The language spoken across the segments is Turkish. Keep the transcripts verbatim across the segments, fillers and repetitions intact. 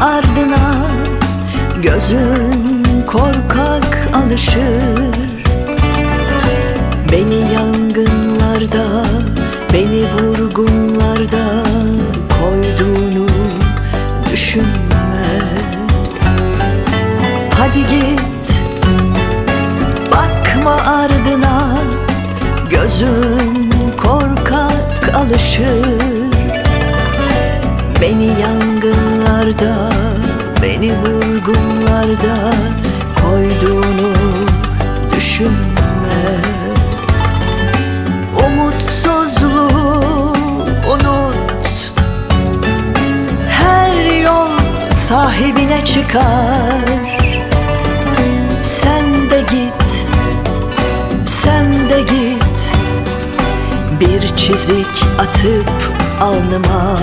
ardına gözün korkak alışır. Beni yangınlarda, beni vurgunlarda koyduğunu düşünme. Hadi git, bakma ardına, gözün korkak alışır. Beni yangınlarda, beni vurgunlarda koyduğunu düşünme. Umutsuzluğu unut, her yol sahibine çıkar. Sen de git, sen de git, bir çizik atıp alnıma.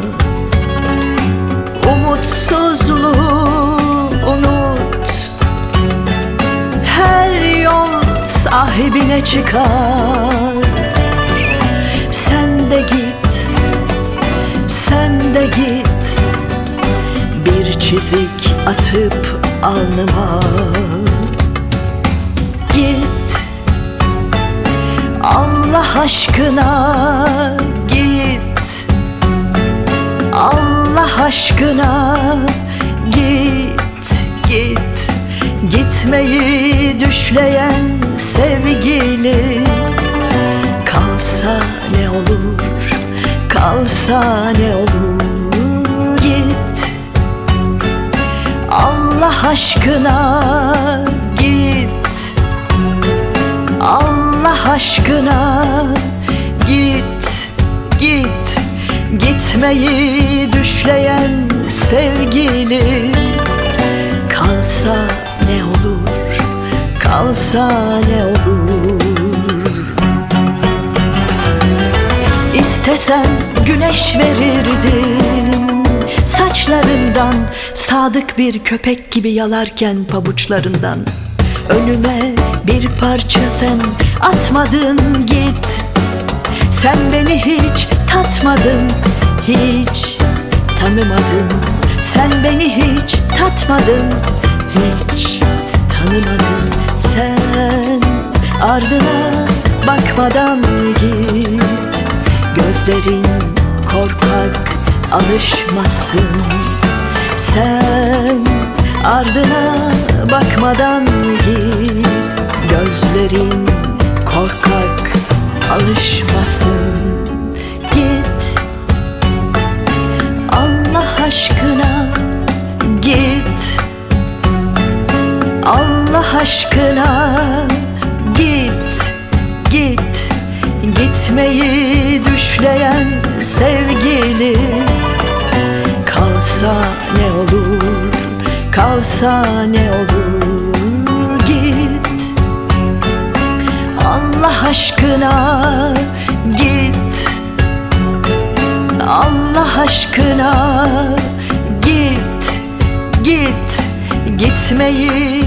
Umutsuzluğu unut, her yol sahibine çıkar. Sen de git, sen de git, bir çizik atıp alnıma. Git, Allah aşkına git, Allah aşkına git, git. Gitmeyi düşleyen sevgili kalsa ne olur, kalsa ne olur. Git, Allah aşkına git, Allah aşkına git, git. Gitmeyi düşleyen sevgili kalsa ne olur, kalsa ne olur. İstesen güneş verirdim, saçlarından sadık bir köpek gibi yalarken pabuçlarından. Önüme bir parça sen atmadın git. Sen beni hiç tatmadın, hiç tanımadın. Sen beni hiç tatmadın, hiç tanımadın. Sen ardına bakmadan git, gözlerin korkak alışmasın. Sen ardına bakmadan git, gözlerin korkak alışmasın. Git, Allah aşkına git, Allah aşkına git, git. Gitmeyi düşleyen sevgili kalsa ne olur, kalsa ne olur. Git, Allah aşkına git, Allah aşkına git, git. Gitmeyi